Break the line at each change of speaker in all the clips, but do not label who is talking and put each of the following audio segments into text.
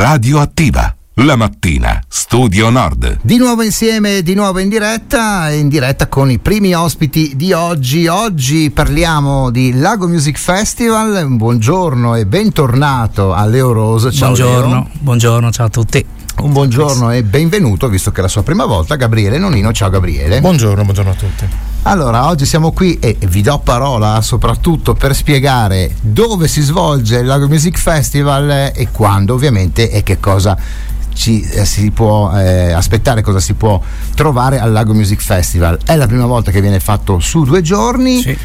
Radioattiva. La mattina, Studio Nord.
Di nuovo insieme, di nuovo in diretta con i primi ospiti di oggi. Oggi parliamo di Lago Music Festival. Buongiorno e bentornato a Leo Rose. Ciao Leo.
Buongiorno, ciao a tutti.
Un buongiorno e benvenuto, visto che è la sua prima volta, Gabriele Nonino. Ciao Gabriele.
Buongiorno a tutti.
Allora, oggi siamo qui e vi do parola soprattutto per spiegare dove si svolge il Lago Music Festival e quando, ovviamente, e che cosa si può aspettare, cosa si può trovare al Lago Music Festival. È la prima volta che viene fatto su 2 giorni, sì.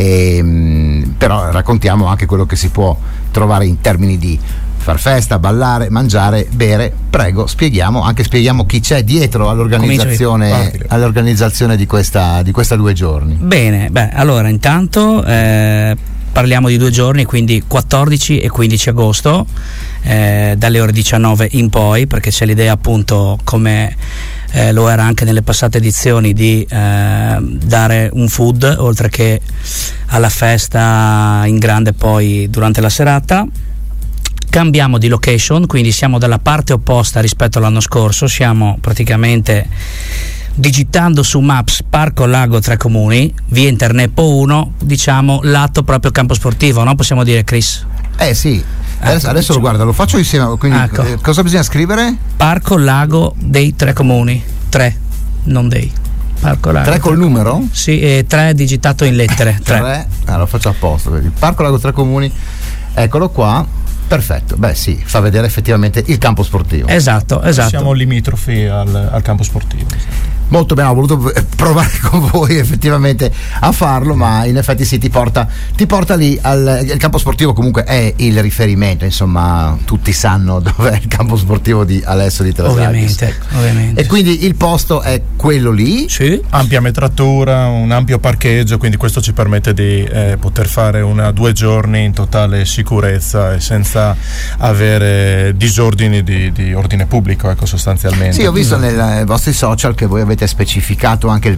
Però raccontiamo anche quello che si può trovare in termini di far festa, ballare, mangiare, bere. Prego, spieghiamo chi c'è dietro all'organizzazione di questa 2 giorni.
Bene, allora intanto parliamo di 2 giorni, quindi 14 e 15 agosto, dalle ore 19 in poi, perché c'è l'idea, appunto, come lo era anche nelle passate edizioni, di dare un food oltre che alla festa in grande poi durante la serata. Cambiamo di location, quindi siamo dalla parte opposta rispetto all'anno scorso, siamo praticamente digitando su Maps Parco Lago Tre Comuni, via Internepo 1, diciamo lato proprio campo sportivo, no? Possiamo dire, Chris?
Sì, adesso lo guarda, lo faccio insieme, quindi ecco. Cosa bisogna scrivere?
Parco Lago dei Tre Comuni, 3, non dei. Parco Lago
3 col numero?
Sì, 3 digitato in lettere.
3. Lo faccio apposta. Parco Lago Tre Comuni, eccolo qua. Perfetto, sì, fa vedere effettivamente il campo sportivo.
Esatto.
Siamo limitrofi al campo sportivo.
Molto bene, ho voluto provare con voi effettivamente a farlo, ma in effetti sì, ti porta lì il campo sportivo. Comunque è il riferimento, insomma, tutti sanno dov'è il campo sportivo di Alesso di Trasallis.
Ovviamente.
E quindi il posto è quello lì?
Sì.
Ampia metratura, un ampio parcheggio, quindi questo ci permette di poter fare 2 giorni in totale sicurezza e senza avere disordini di ordine pubblico, ecco, sostanzialmente.
Sì, ho visto nei vostri social che voi avete specificato anche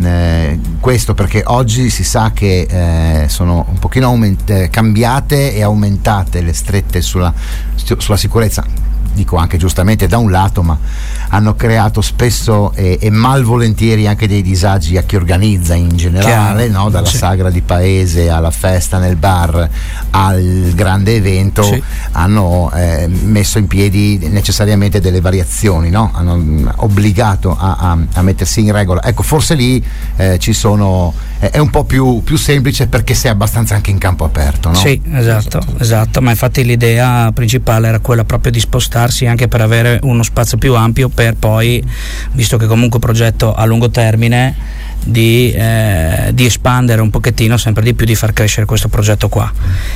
questo, perché oggi si sa che sono un pochino cambiate e aumentate le strette sulla sicurezza. Dico anche giustamente da un lato, ma hanno creato spesso e malvolentieri anche dei disagi a chi organizza in generale, no? Dalla sagra di paese alla festa nel bar al grande evento, sì. Hanno messo in piedi necessariamente delle variazioni, no? Hanno obbligato a mettersi in regola. Ecco, forse lì ci sono è un po' più semplice, perché sei abbastanza anche in campo aperto, no?
Sì, esatto, ma infatti l'idea principale era quella proprio di spostarsi anche per avere uno spazio più ampio, per poi, visto che comunque progetto a lungo termine, di espandere un pochettino sempre di più, di far crescere questo progetto qua.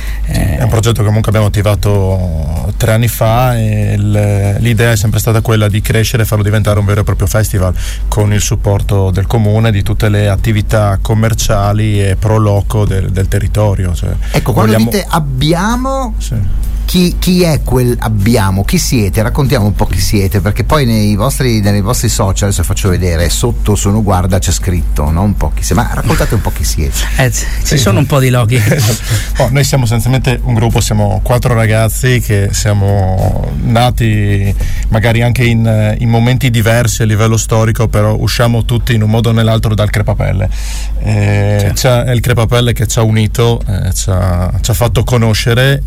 È un progetto che comunque abbiamo attivato 3 anni fa e l'idea è sempre stata quella di crescere e farlo diventare un vero e proprio festival, con il supporto del comune, di tutte le attività commerciali e pro loco del territorio.
Ecco, quando dite abbiamo, sì. Chi è quel abbiamo? Chi siete? Raccontiamo un po' chi siete, perché poi nei vostri social, adesso faccio vedere, sotto sono guarda c'è scritto, no? Un po' chi siete, ma raccontate un po' chi siete.
Ci sono un po' di loghi.
Noi siamo essenzialmente un gruppo, siamo 4 ragazzi che siamo nati magari anche in momenti diversi a livello storico, però usciamo tutti in un modo o nell'altro dal Crepapelle. È il Crepapelle che ci ha unito, ci ha fatto conoscere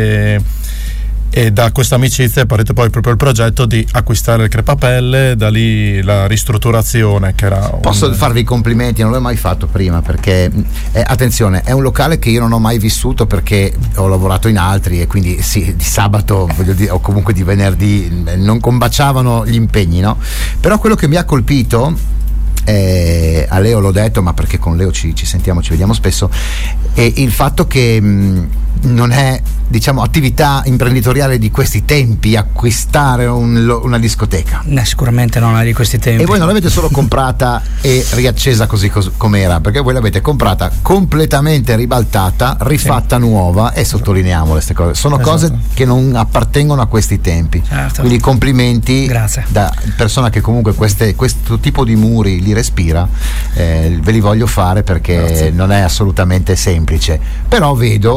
e da questa amicizia è partito poi proprio il progetto di acquistare il Crepapelle, da lì la ristrutturazione che era
Posso farvi i complimenti, non l'ho mai fatto prima, perché attenzione, è un locale che io non ho mai vissuto, perché ho lavorato in altri e quindi sì, di sabato, voglio dire, o comunque di venerdì non combaciavano gli impegni, no? Però quello che mi ha colpito, a Leo l'ho detto, ma perché con Leo ci sentiamo, ci vediamo spesso, è il fatto che non è, diciamo, attività imprenditoriale di questi tempi acquistare una discoteca.
Sicuramente non è di questi tempi.
E voi non l'avete solo comprata e riaccesa così com'era, perché voi l'avete comprata completamente ribaltata, rifatta, sì, nuova, e sottolineiamo queste cose. Sono cose che non appartengono a questi tempi.
Certo.
Quindi complimenti.
Grazie.
Da persona che comunque questo tipo di muri li respira, ve li voglio fare, perché non è assolutamente semplice. Però vedo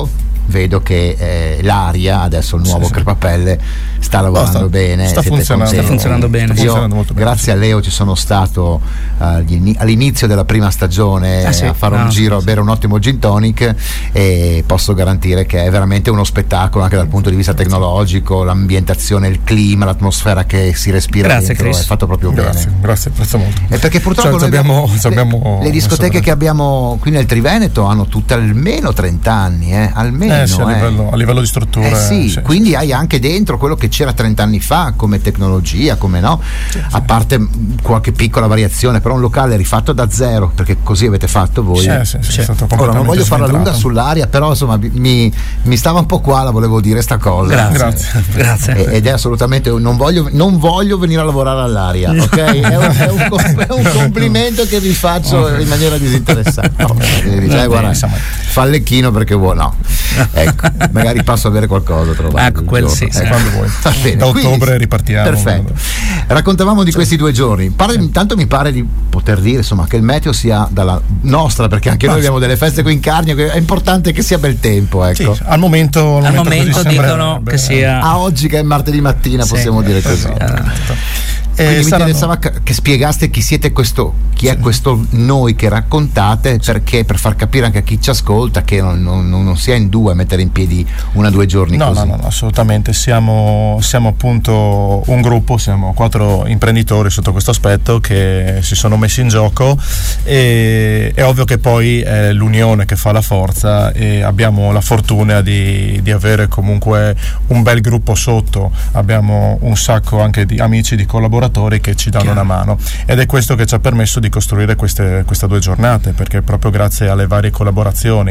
vedo che l'aria, adesso il nuovo crepapelle, sta lavorando bene,
sta funzionando bene.
Io grazie a Leo ci sono stato all'inizio della prima stagione a fare un giro, a bere un ottimo gin tonic, e posso garantire che è veramente uno spettacolo anche dal punto di vista tecnologico, l'ambientazione, il clima, l'atmosfera che si respira dentro, Chris. È fatto proprio bene.
Grazie, apprezzo molto.
E perché purtroppo le discoteche che abbiamo qui nel Triveneto hanno tutte almeno 30 anni, almeno
sì, a livello di struttura.
Quindi hai anche dentro quello che c'era 30 anni fa come tecnologia, come no? A parte qualche piccola variazione, però un locale rifatto da zero, perché così avete fatto voi.
È stato
ora non voglio farla lunga sull'aria, però insomma mi stava un po' qua, la volevo dire sta cosa.
Grazie.
Ed è assolutamente non voglio venire a lavorare all'aria, ok? È un complimento che vi faccio in maniera disinteressata. Guarda, fallecchino perché vuoi, no. Ecco, magari passo a avere qualcosa trovato.
Quel sì.
Quando vuoi.
Bene,
da ottobre ripartiamo.
Perfetto. Raccontavamo di questi 2 giorni. Intanto mi pare di poter dire insomma che il meteo sia dalla nostra, perché anche noi abbiamo delle feste qui in Carnia, è importante che sia bel tempo, ecco.
Sì, al momento
dicono che sia
a oggi che è martedì mattina, possiamo dire così. Quindi mi interessava che spiegaste chi siete chi è questo noi che raccontate, perché per far capire anche a chi ci ascolta che non sia in due a mettere in piedi 1 o 2 giorni così. No,
assolutamente, siamo appunto un gruppo, siamo 4 imprenditori sotto questo aspetto che si sono messi in gioco, e è ovvio che poi è l'unione che fa la forza, e abbiamo la fortuna di avere comunque un bel gruppo sotto, abbiamo un sacco anche di amici, di collaboratori che ci danno una mano, ed è questo che ci ha permesso di costruire queste 2 giornate, perché proprio grazie alle varie collaborazioni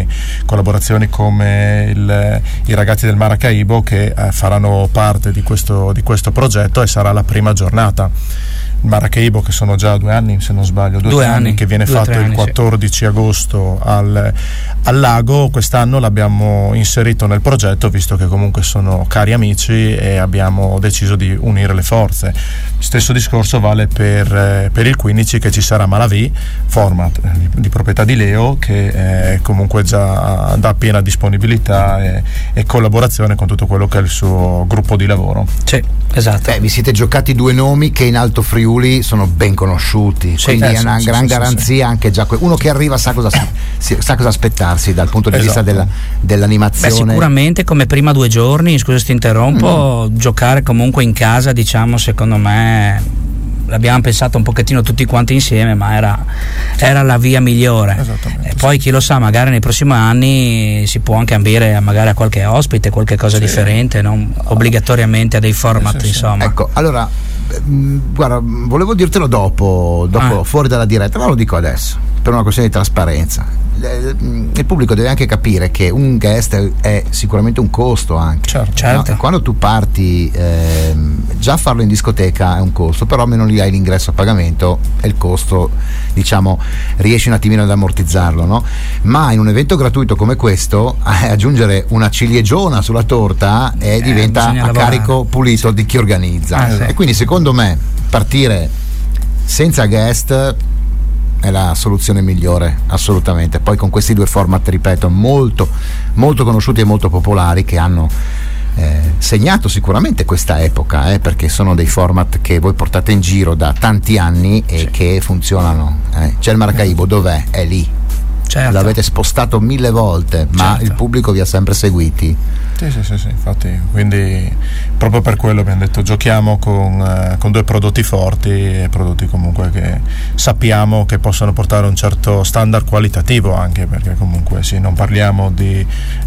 come i ragazzi del Maracaibo che faranno parte di questo progetto, e sarà la prima giornata. Il Maracaibo, che sono già 2 anni, se non sbaglio, 2 anni, che viene fatto il 14 agosto al lago. Quest'anno l'abbiamo inserito nel progetto, visto che comunque sono cari amici, e abbiamo deciso di unire le forze. Stesso discorso vale per il 15, che ci sarà Malaví, format di proprietà di Leo, che comunque già dà piena disponibilità e collaborazione con tutto quello che è il suo gruppo di lavoro.
Sì, esatto.
Vi siete giocati 2 nomi che in Alto Friuli sono ben conosciuti, quindi è una gran garanzia. Anche già uno che arriva sa cosa aspettarsi dal punto di vista dell'animazione.
Sicuramente come prima 2 giorni, scusa se ti interrompo, giocare comunque in casa, diciamo, secondo me l'abbiamo pensato un pochettino tutti quanti insieme, ma era la via migliore. E poi chi lo sa, magari nei prossimi anni si può anche ambire magari a qualche ospite, qualche cosa differente, non obbligatoriamente a dei format, insomma.
Ecco, allora guarda, volevo dirtelo dopo fuori dalla diretta, ma lo dico adesso per una questione di trasparenza. Il pubblico deve anche capire che un guest è sicuramente un costo anche.
Certo.
No? Quando tu parti, già farlo in discoteca è un costo, però almeno lì hai l'ingresso a pagamento e il costo, diciamo, riesci un attimino ad ammortizzarlo, no? Ma in un evento gratuito come questo, aggiungere una ciliegiona sulla torta diventa a carico pulito di chi organizza. E quindi secondo me partire senza guest è la soluzione migliore, assolutamente. Poi con questi 2 format, ripeto, molto molto conosciuti e molto popolari, che hanno segnato sicuramente questa epoca, perché sono dei format che voi portate in giro da tanti anni e che funzionano. C'è il Maracaibo, dov'è? È lì.
Certo.
L'avete spostato 1000 volte, ma il pubblico vi ha sempre seguiti.
Sì, infatti, quindi proprio per quello abbiamo detto giochiamo con 2 prodotti forti, e prodotti comunque che sappiamo che possono portare un certo standard qualitativo, anche perché comunque non parliamo di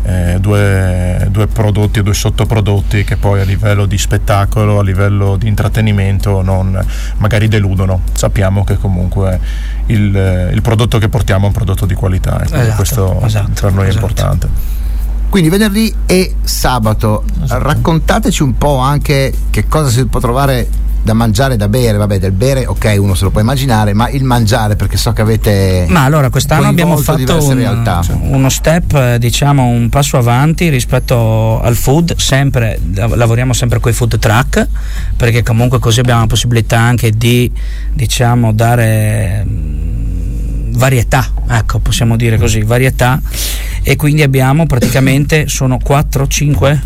2 prodotti o 2 sottoprodotti che poi a livello di spettacolo, a livello di intrattenimento non magari deludono. Sappiamo che comunque il prodotto che portiamo è un prodotto di qualità, e questo per noi è importante.
Quindi venerdì e sabato, raccontateci un po' anche che cosa si può trovare da mangiare e da bere. Vabbè, del bere ok, uno se lo può immaginare, ma il mangiare, perché so che avete
allora quest'anno abbiamo fatto uno step, diciamo un passo avanti rispetto al food. Sempre lavoriamo sempre con i food truck, perché comunque così abbiamo la possibilità anche di, diciamo, dare varietà, ecco, possiamo dire così, varietà, e quindi abbiamo praticamente sono 5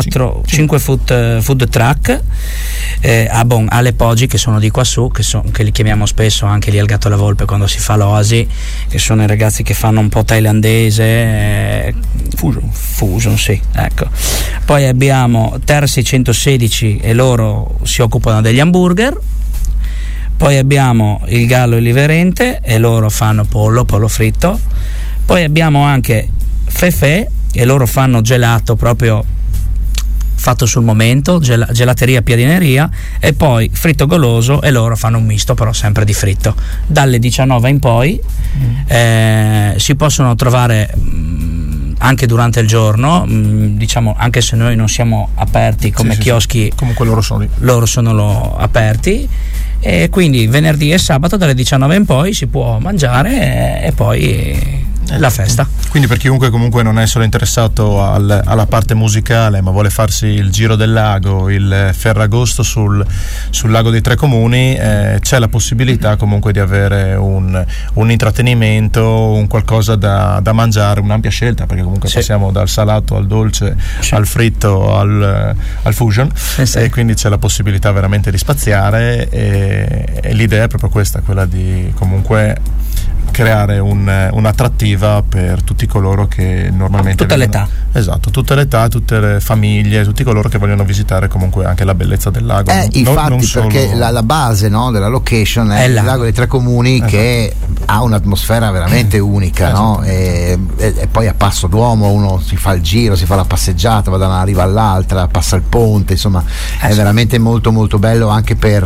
food truck alle Poggi, che sono di qua su, che li chiamiamo spesso anche lì al Gatto alla Volpe quando si fa l'oasi, che sono i ragazzi che fanno un po' thailandese, fusion, sì, ecco. Poi abbiamo Terra 616 e loro si occupano degli hamburger. Poi abbiamo il Gallo Liverente e loro fanno pollo fritto. Poi abbiamo anche Fefe e loro fanno gelato proprio fatto sul momento, gelateria piadineria, e poi fritto goloso e loro fanno un misto però sempre di fritto. Dalle 19 in poi si possono trovare anche durante il giorno, diciamo, anche se noi non siamo aperti come chioschi,
sì. Comunque
loro sono aperti, e quindi venerdì e sabato dalle 19 in poi si può mangiare e poi la festa.
Quindi per chiunque comunque non è solo interessato alla parte musicale, ma vuole farsi il giro del lago, il Ferragosto sul lago dei Tre Comuni, c'è la possibilità comunque di avere un intrattenimento, un qualcosa da mangiare, un'ampia scelta, perché comunque passiamo dal salato al dolce, al fritto, al fusion, e quindi c'è la possibilità veramente di spaziare, e l'idea è proprio questa, quella di comunque creare un'attrattiva per tutti coloro che normalmente
tutte le età,
tutte le famiglie, tutti coloro che vogliono visitare comunque anche la bellezza del lago,
infatti
non solo...
perché la base, no, della location è il lago dei Tre Comuni, che ha un'atmosfera veramente unica, no? E poi a Passo d'Uomo uno si fa il giro, si fa la passeggiata, va da una riva all'altra, passa il ponte, insomma è veramente molto molto bello anche per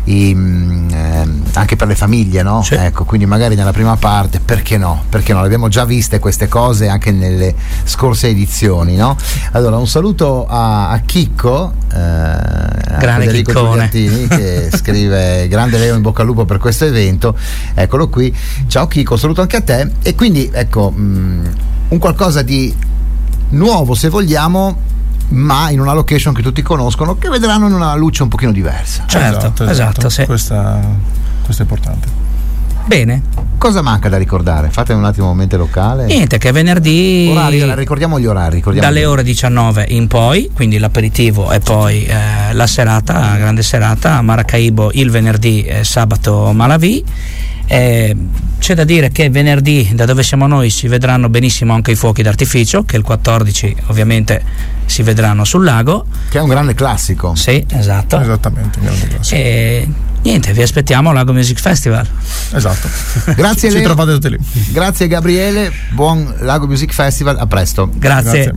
anche per le famiglie, no? Ecco, quindi magari nella prima parte, perché no? Le abbiamo già viste queste cose anche nelle scorse edizioni, no? Allora un saluto a Chicco,
grande
Federico
Chiccone
Giuliantini, che scrive: grande Leo, in bocca al lupo per questo evento. Eccolo qui, ciao Chicco, saluto anche a te. E quindi ecco, un qualcosa di nuovo, se vogliamo, ma in una location che tutti conoscono, che vedranno in una luce un pochino diversa.
Esatto, sì.
Questo è importante.
Bene.
Cosa manca da ricordare? Fate un attimo mente locale.
Niente, che venerdì
ricordiamo gli orari.
Dalle ore 19 in poi, quindi l'aperitivo e poi la serata, grande serata a Maracaibo il venerdì e sabato Malaví. C'è da dire che venerdì, da dove siamo noi, si vedranno benissimo anche i fuochi d'artificio, che il 14 ovviamente si vedranno sul lago,
che è un grande classico.
Sì, esatto.
Esattamente, un grande classico.
E niente, vi aspettiamo al Lago Music Festival.
Esatto.
Grazie Leo.
Ci trovate tutti lì.
Grazie Gabriele, buon Lago Music Festival, a presto.
Grazie.